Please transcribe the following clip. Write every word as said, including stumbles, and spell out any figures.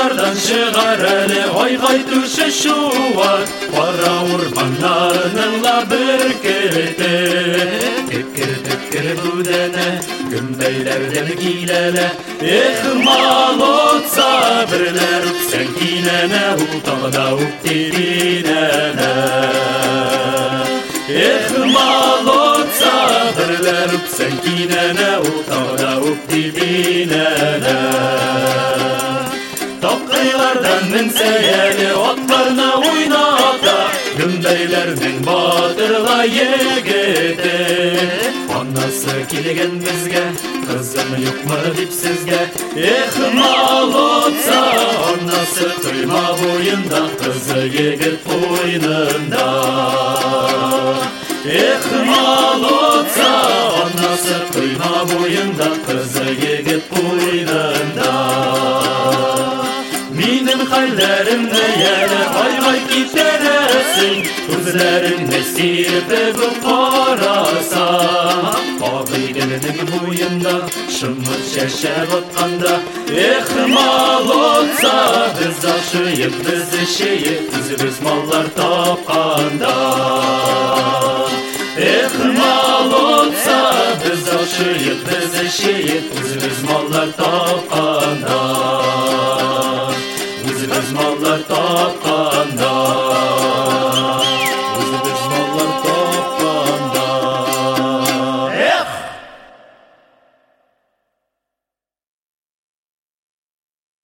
Топтайлардан шығар әлі айғайтушы шуар, қара урманнарыныңла бір керте. Тікір-тікір бүдәне, күмбәйләрден киләлә, ех мал отса бірлер үксән кинәнә, ул тағда үк тиринәнә. Ех мал отса бірлер үксән кинәнә, ул тағда үк тиринәнә. Топтайлардан мінсә әлі атларына уйната, күмбәйләрнең батырға егете. Анасы килген бізге, қызым юкмы дип сезгә. Ех мал отса, анасы койма буенда, қызы егет қойнында. Ех мал отса, анасы койма буенда, қызы егет қойнында. Минем хәлләремне әле айгай китерәсең, күзләреңне сирпеп караса. Агыйдәнең буенда шымыр шәшәп атканда, ех мал отса, без ашыеп, без эчеп, үзебез маллар тапканда. Ех мал отса, без ашыеп, без эчеп, үзебез маллар тапканда.